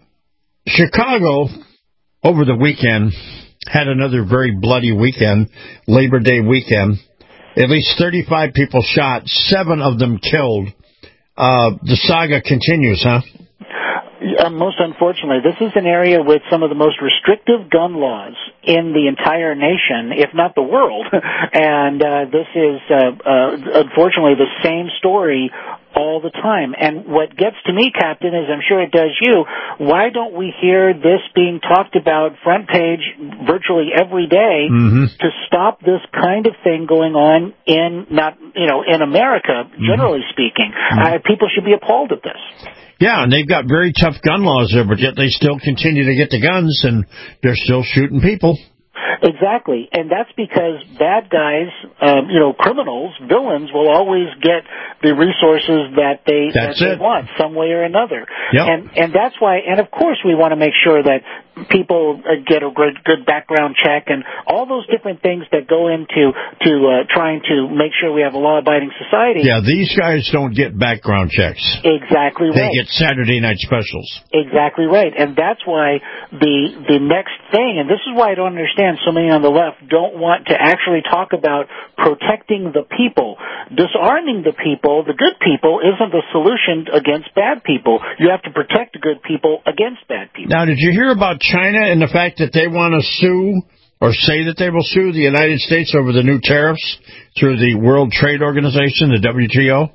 Chicago over the weekend had another very bloody weekend, Labor Day weekend. At least thirty-five people shot, seven of them killed. Uh, the saga continues, huh?
Uh, most unfortunately, this is an area with some of the most restrictive gun laws in the entire nation, if not the world. And uh, this is, uh, uh, unfortunately, the same story all the time. And what gets to me, Captain, is I'm sure it does you, why don't we hear this being talked about front page virtually every day
mm-hmm.
to stop this kind of thing going on in, not, you know, in America, generally mm-hmm. speaking? Mm-hmm. Uh, people should be appalled at this.
Yeah, and they've got very tough gun laws there, but yet they still continue to get the guns, and they're still shooting people.
Exactly, and that's because bad guys, um, you know, criminals, villains will always get the resources that they, that they want, some way or another.
Yep.
And and that's why, and of course we want to make sure that people uh, get a good, good background check and all those different things that go into to uh, trying to make sure we have a law-abiding society.
Yeah, these guys don't get background checks.
Exactly
they
right.
They get Saturday night specials.
Exactly right, and that's why the the next thing, and this is why I don't understand so many on the left don't want to actually talk about protecting the people. Disarming the people, the good people, isn't the solution against bad people. You have to protect the good people against bad people.
Now, did you hear about China and the fact that they want to sue or say that they will sue the United States over the new tariffs through the World Trade Organization, the W T O?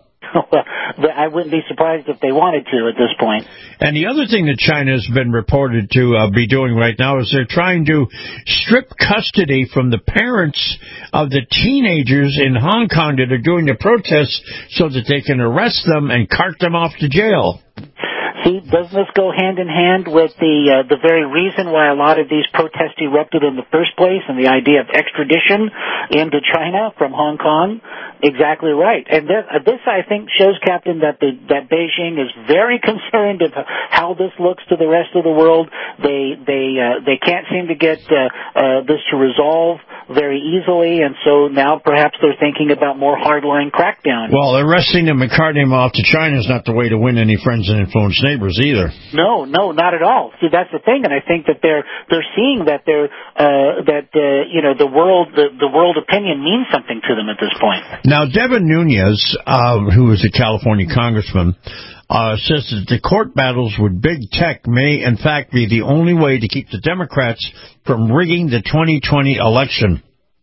I wouldn't be surprised if they wanted to at this point.
And the other thing that China has been reported to uh, be doing right now is they're trying to strip custody from the parents of the teenagers in Hong Kong that are doing the protests so that they can arrest them and cart them off to jail.
See, doesn't this go hand in hand with the uh, the very reason why a lot of these protests erupted in the first place and the idea of extradition into China from Hong Kong? Exactly right. And this, uh, this I think, shows, Captain, that the, that Beijing is very concerned of how this looks to the rest of the world. They they uh, they can't seem to get uh, uh, this to resolve very easily, and so now perhaps they're thinking about more hardline crackdown.
Well, arresting them and carting them off to China is not the way to win any friends and influence neighbors either.
No, no, not at all. See, that's the thing, and I think that they're they're seeing that they're uh, that uh, you know the world the, the world opinion means something to them at this point.
Now, Devin Nunes, uh, who is a California congressman, uh, says that the court battles with big tech may, in fact, be the only way to keep the Democrats from rigging the twenty twenty election.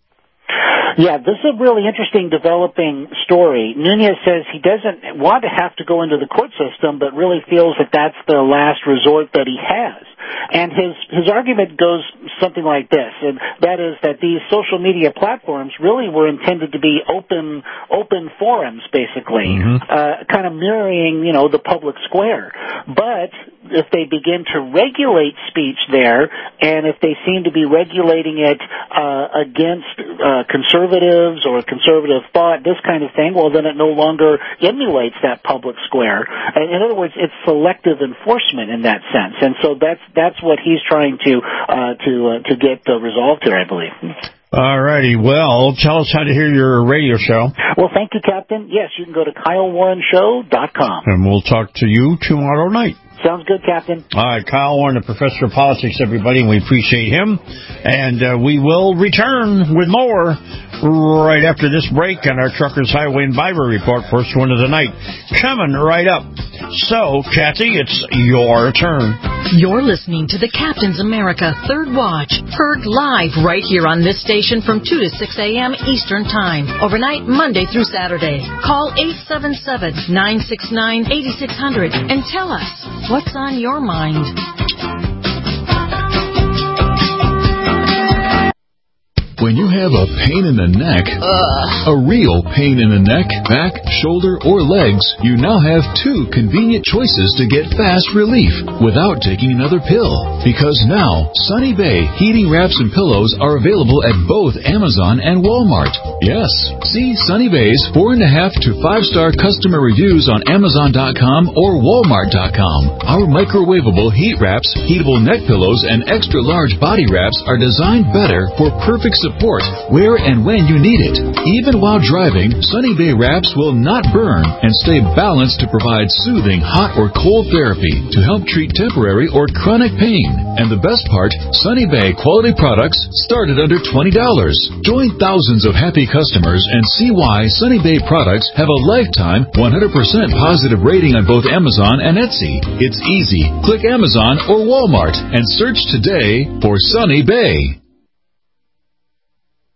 Yeah, this is a really interesting developing story. Nunes says he doesn't want to have to go into the court system, but really feels that that's the last resort that he has. And his his argument goes something like this, and that is that these social media platforms really were intended to be open open forums, basically, mm-hmm. uh, kind of mirroring, you know, the public square. But if they begin to regulate speech there, and if they seem to be regulating it uh, against uh, conservatives or conservative thought, this kind of thing, well, then it no longer emulates that public square. In other words, it's selective enforcement in that sense, and so that's that's what he's trying to uh, to uh, to get uh, resolved here, I believe.
All righty. Well, tell us how to hear your radio show.
Well, thank you, Captain. Yes, you can go to Kyle Warren Show dot com.
And we'll talk to you tomorrow night.
Sounds good, Captain.
All right, Kyle Warren, the professor of politics, everybody, and we appreciate him. And uh, we will return with more right after this break on our Truckers, Highway, and Bible Report, first one of the night, coming right up. So, Kathy, it's your turn.
You're listening to the Captain's America Third Watch, heard live right here on this station from two to six a.m. Eastern Time, overnight Monday through Saturday. Call eight seven seven, nine six nine, eight six zero zero and tell us what's on your mind.
When you have a pain in the neck, Ugh. a real pain in the neck, back, shoulder, or legs, you now have two convenient choices to get fast relief without taking another pill. Because now, Sunny Bay heating wraps and pillows are available at both Amazon and Walmart. Yes, see Sunny Bay's four and a half to five star customer reviews on Amazon dot com or Walmart dot com. Our microwavable heat wraps, heatable neck pillows, and extra large body wraps are designed better for perfect support Support where and when you need it. Even while driving, Sunny Bay wraps will not burn and stay balanced to provide soothing hot or cold therapy to help treat temporary or chronic pain. And the best part, Sunny Bay quality products start at under twenty dollars. Join thousands of happy customers and see why Sunny Bay products have a lifetime one hundred percent positive rating on both Amazon and Etsy. It's easy. Click Amazon or Walmart and search today for Sunny Bay.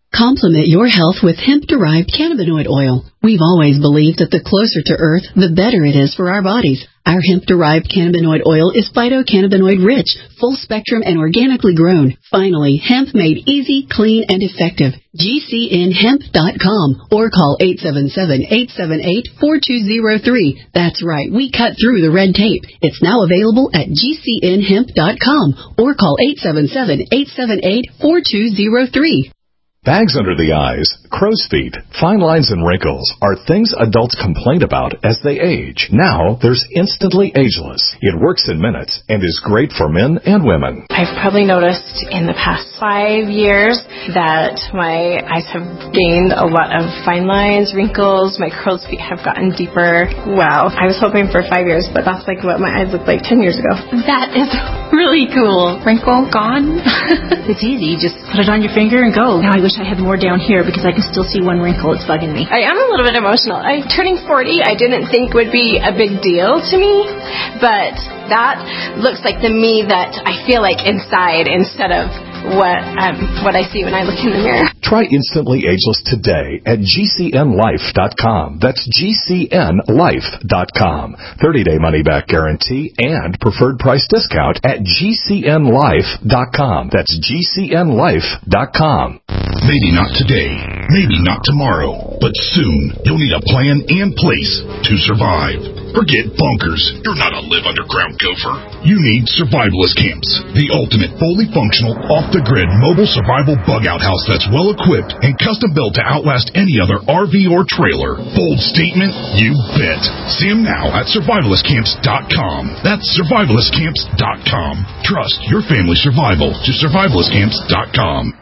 Complement your health with hemp-derived cannabinoid oil. We've always believed that the closer to Earth, the better it is for our bodies. Our hemp-derived cannabinoid oil is phytocannabinoid-rich, full-spectrum, and organically grown. Finally, hemp made easy, clean, and effective. G C N hemp dot com or call eight seven seven, eight seven eight, four two zero three. That's right, we cut through the red tape. It's now available at G C N hemp dot com or call eight seven seven, eight seven eight, four two zero three.
Bags under the eyes, crow's feet, fine lines and wrinkles are things adults complain about as they age. Now, there's Instantly Ageless. It works in minutes and is great for men and women.
I've probably noticed in the past five years that my eyes have gained a lot of fine lines, wrinkles, my crow's feet have gotten deeper. Wow. I was hoping for five years, but that's like what my eyes looked like ten years ago.
That is really cool. Wrinkle gone. It's easy. You just put it on your finger and go. Now I wish I had more down here because I can still see one wrinkle. It's bugging me.
I am a little bit emotional. I'm turning forty. I didn't think would be a big deal to me, but that looks like the me that I feel like inside instead of what um, what I see when I look in the mirror.
Try Instantly Ageless today at G C N life dot com. That's G C N life dot com. thirty-day money-back guarantee and preferred price discount at G C N life dot com. That's G C N life dot com.
Maybe not today, maybe not tomorrow, but soon you'll need a plan and place to survive. Forget bunkers. You're not a live underground gopher. You need survivalist camps, the ultimate fully functional, off-the-grid mobile survival bug-out house that's well-equipped and custom-built to outlast any other R V or trailer. Bold statement? You bet. See them now at survivalist camps dot com. That's survivalist camps dot com. Trust your family survival to survivalist camps dot com.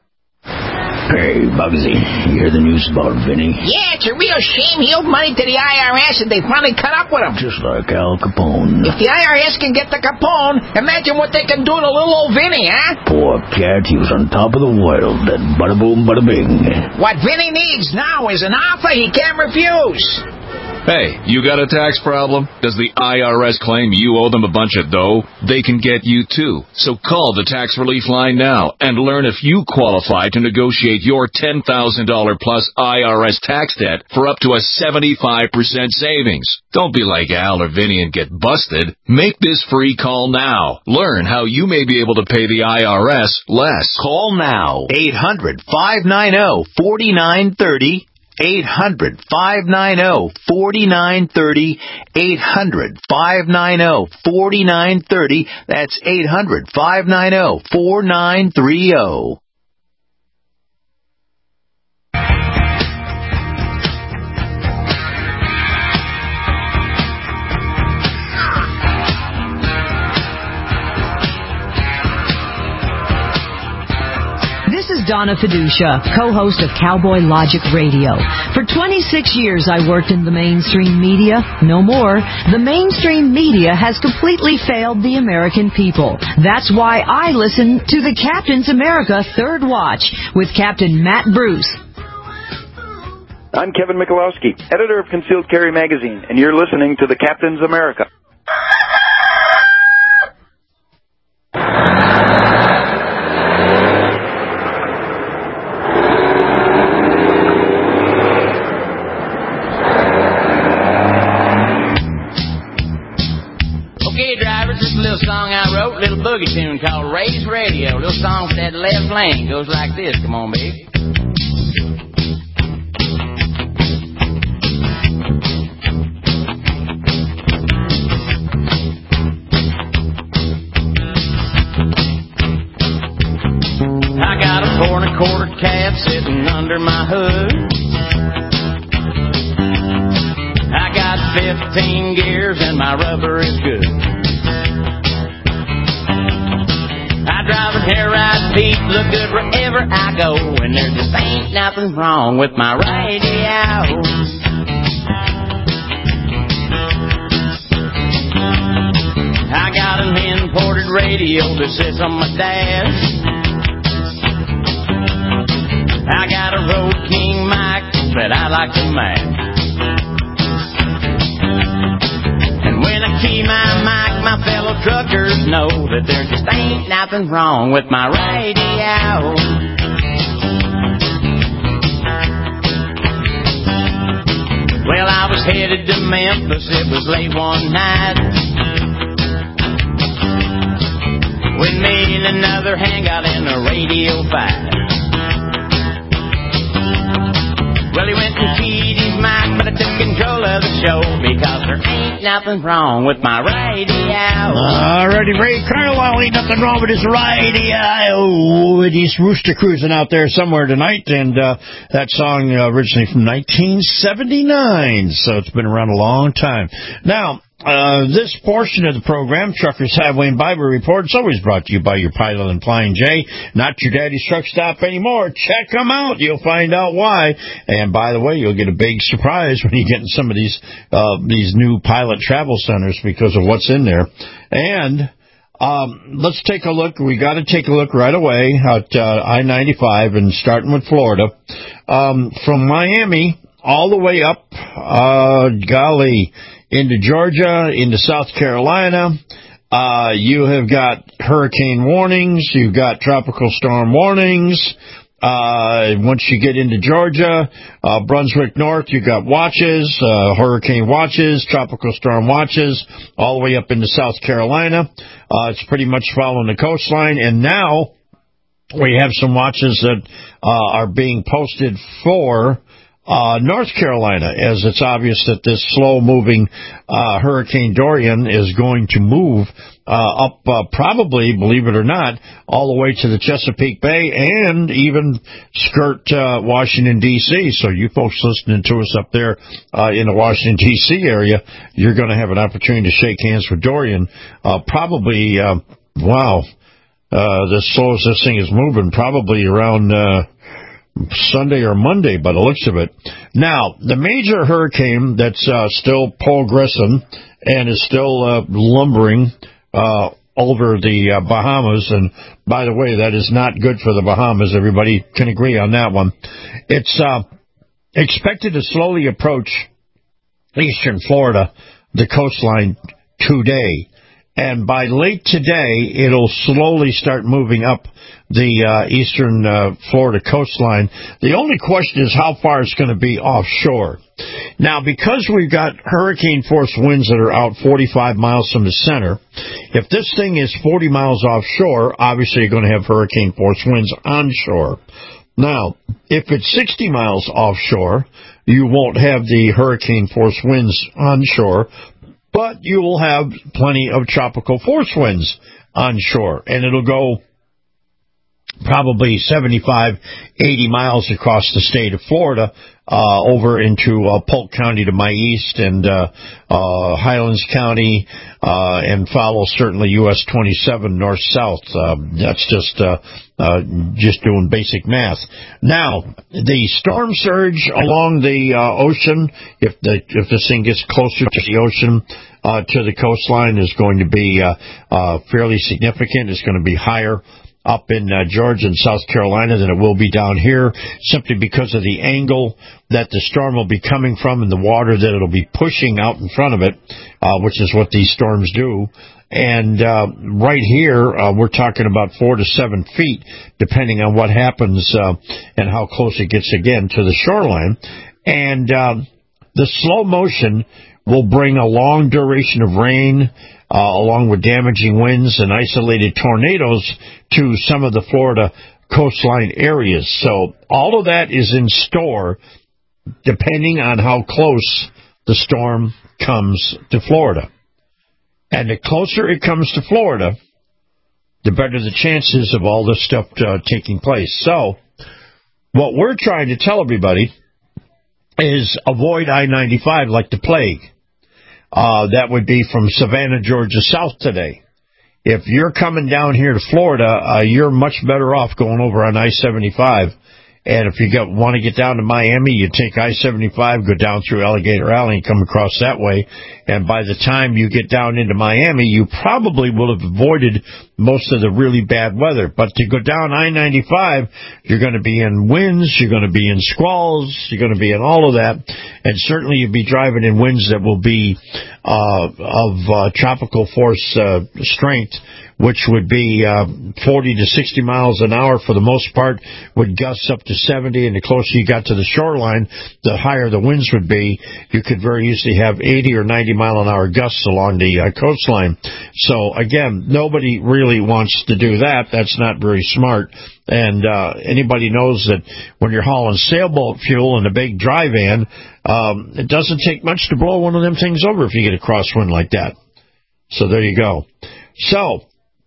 Hey, Bugsy, you hear the news about Vinny?
Yeah, it's a real shame he owed money to the I R S and they finally cut up with him.
Just like Al Capone.
If the I R S can get the Capone, imagine what they can do to little old Vinny, huh?
Poor cat, he was on top of the world, then bada boom, bada bing.
What Vinny needs now is an offer he can't refuse.
Hey, you got a tax problem? Does the I R S claim you owe them a bunch of dough? They can get you too. So call the Tax Relief Line now and learn if you qualify to negotiate your ten thousand dollars plus I R S tax debt for up to a seventy-five percent savings. Don't be like Al or Vinny and get busted. Make this free call now. Learn how you may be able to pay the I R S less.
Call now. eight hundred, five nine zero, four nine three zero. eight hundred, five nine zero, four nine three zero. eight hundred, five nine zero, four nine three zero. That's eight hundred, five nine zero, four nine three zero.
This is Donna Fiducia, co-host of Cowboy Logic Radio. For twenty-six years I worked in the mainstream media. No more. The mainstream media has completely failed the American people. That's why I listen to the Captain's America Third Watch with Captain Matt Bruce.
I'm Kevin Michalowski, editor of Concealed Carry Magazine, and you're listening to the Captain's America.
Song I wrote, little boogie tune called Raise Radio. Little song for that left lane. Goes like this. Come on, baby. I got a four and a quarter cab sitting under my hood. I got fifteen gears and my rubber is good. I drive a hair ride Pete, look good wherever I go, and there just ain't nothing wrong with my radio. I got an imported radio that sits on my dash. I got a Road King mic that I like to match. And when I key my mic, my fellow truckers know that there just ain't nothing wrong with my radio. was headed to Memphis, it was late one night. When me and another hand got in a radio fight. Well, he went and keyed his mic, but I took control of the show because there ain't nothing wrong with my radio.
Alrighty, Ray Carlisle, ain't nothing wrong with his radio. He's rooster cruising out there somewhere tonight, and uh, that song uh, originally from nineteen seventy-nine, so it's been around a long time. Now, Uh, this portion of the program, Truckers Highway and Bible Report, is always brought to you by your Pilot and Flying J. Not your daddy's truck stop anymore. Check them out. You'll find out why. And by the way, you'll get a big surprise when you get in some of these uh, these new Pilot travel centers because of what's in there. And um, let's take a look. We got to take a look right away at uh, I ninety-five and starting with Florida. Um, from Miami all the way up, uh, golly, into Georgia, into South Carolina. Uh, you have got hurricane warnings. You've got tropical storm warnings. Uh, once you get into Georgia, uh, Brunswick North, you've got watches, uh, hurricane watches, tropical storm watches, all the way up into South Carolina. Uh, it's pretty much following the coastline. And now we have some watches that uh, are being posted for Uh, North Carolina, as it's obvious that this slow-moving uh, Hurricane Dorian is going to move uh, up uh, probably, believe it or not, all the way to the Chesapeake Bay and even skirt uh, Washington, D C So you folks listening to us up there uh, in the Washington, D C area, you're going to have an opportunity to shake hands with Dorian. Uh, probably, uh, wow, uh, as slow as this thing is moving, probably around Uh, Sunday or Monday by the looks of it. Now, the major hurricane that's uh, still progressing and is still uh, lumbering uh, over the uh, Bahamas, and by the way, that is not good for the Bahamas. Everybody can agree on that one. It's uh, expected to slowly approach eastern Florida, the coastline, today. And by late today, it'll slowly start moving up the uh, eastern uh, Florida coastline. The only question is how far it's going to be offshore. Now, because we've got hurricane-force winds that are out forty-five miles from the center, if this thing is forty miles offshore, obviously you're going to have hurricane-force winds onshore. Now, if it's sixty miles offshore, you won't have the hurricane-force winds onshore, but you will have plenty of tropical force winds onshore, and it'll go probably seventy-five, eighty miles across the state of Florida, uh, over into uh, Polk County to my east and uh, uh, Highlands County, uh, and follow certainly U S twenty-seven north-south. Uh, that's just uh, uh, just doing basic math. Now, the storm surge along the uh, ocean, if the if this thing gets closer to the ocean, uh, to the coastline, is going to be uh, uh, fairly significant. It's going to be higher up in uh, Georgia and South Carolina than it will be down here, simply because of the angle that the storm will be coming from and the water that it'll be pushing out in front of it, uh, which is what these storms do. And uh, right here, uh, we're talking about four to seven feet, depending on what happens uh, and how close it gets again to the shoreline. And uh, the slow motion will bring a long duration of rain, Uh, along with damaging winds and isolated tornadoes to some of the Florida coastline areas. So all of that is in store depending on how close the storm comes to Florida. And the closer it comes to Florida, the better the chances of all this stuff uh, taking place. So what we're trying to tell everybody is avoid I ninety-five like the plague. Uh, that would be from Savannah, Georgia, south today. If you're coming down here to Florida, uh, you're much better off going over on I seventy-five. And if you got, want to get down to Miami, you take I seventy-five, go down through Alligator Alley and come across that way. And by the time you get down into Miami, you probably will have avoided most of the really bad weather. But to go down I ninety-five, you're going to be in winds, you're going to be in squalls, you're going to be in all of that. and certainly you'll be driving in winds that will be uh, of uh, tropical force uh, strength, which would be uh, forty to sixty miles an hour for the most part, with gusts up to seventy, and the closer you got to the shoreline, the higher the winds would be. You could very easily have eighty or ninety mile an hour gusts along the uh, coastline. So, again, nobody really wants to do that. That's not very smart. And uh, anybody knows that when you're hauling sailboat fuel in a big dry van, um, it doesn't take much to blow one of them things over if you get a crosswind like that. So there you go. So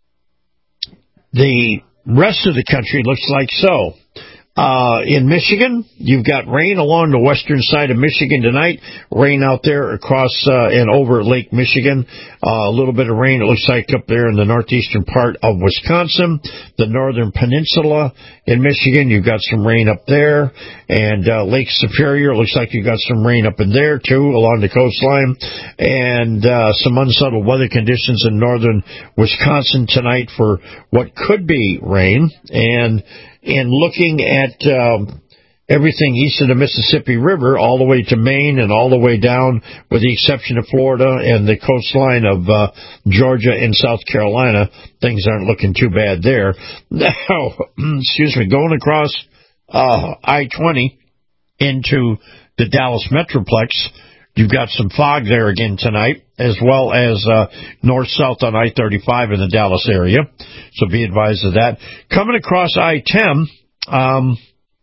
the rest of the country looks like so. Uh, in Michigan, you've got rain along the western side of Michigan tonight. Rain out there across uh, and over Lake Michigan. Uh, a little bit of rain, it looks like, up there in the northeastern part of Wisconsin. The northern peninsula in Michigan, you've got some rain up there. And uh, Lake Superior, it looks like you've got some rain up in there, too, along the coastline. And uh, some unsettled weather conditions in northern Wisconsin tonight for what could be rain. And in looking at um, everything east of the Mississippi River, all the way to Maine and all the way down, with the exception of Florida and the coastline of uh, Georgia and South Carolina, things aren't looking too bad there. Now, excuse me, going across uh, I twenty into the Dallas Metroplex, you've got some fog there again tonight, as well as uh, north-south on I thirty-five in the Dallas area. So be advised of that. Coming across I ten, um,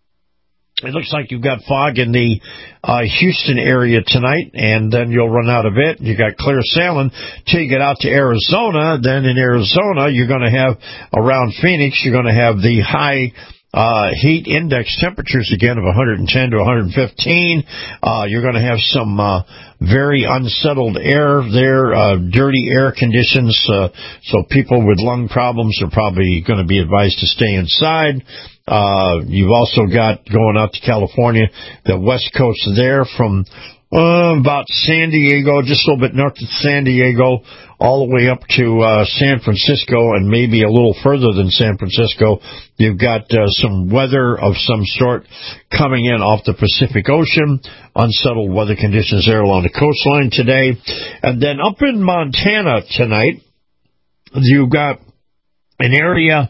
it looks like you've got fog in the uh, Houston area tonight, and then you'll run out of it. You got clear sailing till you get out to Arizona. Then in Arizona, you're going to have, around Phoenix, you're going to have the high Uh, heat index temperatures again of one hundred ten to one hundred fifteen. Uh, you're going to have some uh, very unsettled air there, uh, dirty air conditions. Uh, so people with lung problems are probably going to be advised to stay inside. Uh, you've also got, going out to California, the west coast there from uh, about San Diego, just a little bit north of San Diego, all the way up to uh, San Francisco, and maybe a little further than San Francisco. You've got uh, some weather of some sort coming in off the Pacific Ocean, unsettled weather conditions there along the coastline today. And then up in Montana tonight, you've got an area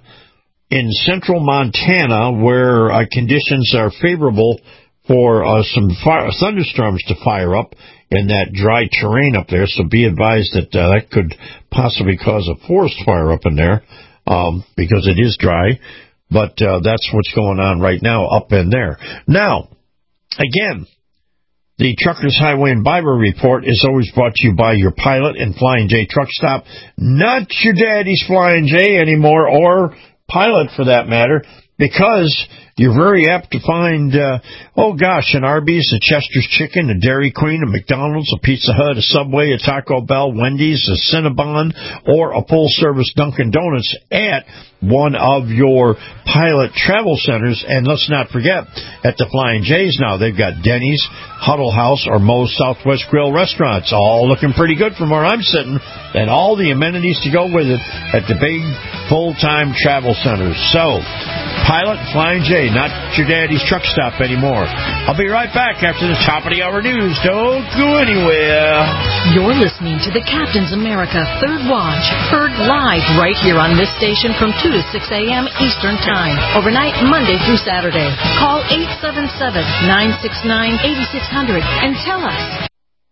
in central Montana where uh, conditions are favorable for uh, some fire, thunderstorms to fire up in that dry terrain up there. So be advised that uh, that could possibly cause a forest fire up in there um, because it is dry. But uh, that's what's going on right now up in there. Now, again, the Truckers Highway and Byway Report is always brought to you by your Pilot and Flying J Truck Stop. Not your daddy's Flying J anymore, or Pilot for that matter, because you're very apt to find, uh, oh gosh, an Arby's, a Chester's Chicken, a Dairy Queen, a McDonald's, a Pizza Hut, a Subway, a Taco Bell, Wendy's, a Cinnabon, or a full-service Dunkin' Donuts at one of your Pilot travel centers. And let's not forget, at the Flying J's now, they've got Denny's, Huddle House, or Moe's Southwest Grill restaurants, all looking pretty good from where I'm sitting, and all the amenities to go with it at the big full-time travel centers. So, Pilot and Flying J, not your daddy's truck stop anymore. I'll be right back after the top of the hour news. Don't go anywhere.
You're listening to the Captain's America Third Watch, heard live right here on this station from two to six a.m. Eastern Time, overnight Monday through Saturday. Call eight seven seven, nine six nine, eight six zero zero and tell us.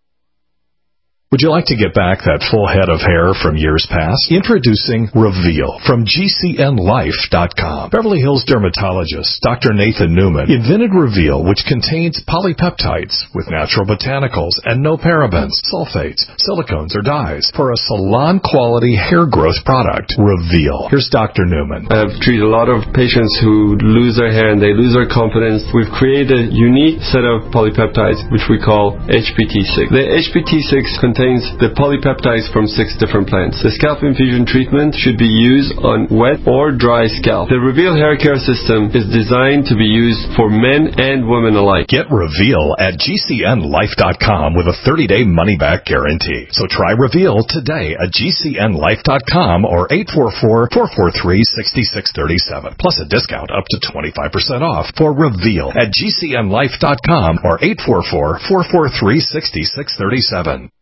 Would you like to get back that full head of hair from years past? Introducing Reveal from G C N life dot com. Beverly Hills dermatologist Doctor Nathan Newman invented Reveal, which contains polypeptides with natural botanicals and no parabens, sulfates, silicones, or dyes for a salon-quality hair growth product. Reveal. Here's Doctor Newman.
I've treated a lot of patients who lose their hair and they lose their confidence. We've created a unique set of polypeptides, which we call H P T six. The H P T six contains contains the polypeptides from six different plants. The scalp infusion treatment should be used on wet or dry scalp. The Reveal hair care system is designed to be used for men and women alike.
Get Reveal at G C N life dot com with a thirty-day money-back guarantee. So try Reveal today at G C N life dot com or eight four four, four four three, six six three seven. Plus a discount up to twenty-five percent off for Reveal at G C N life dot com or eight four four, four four three, six six three seven.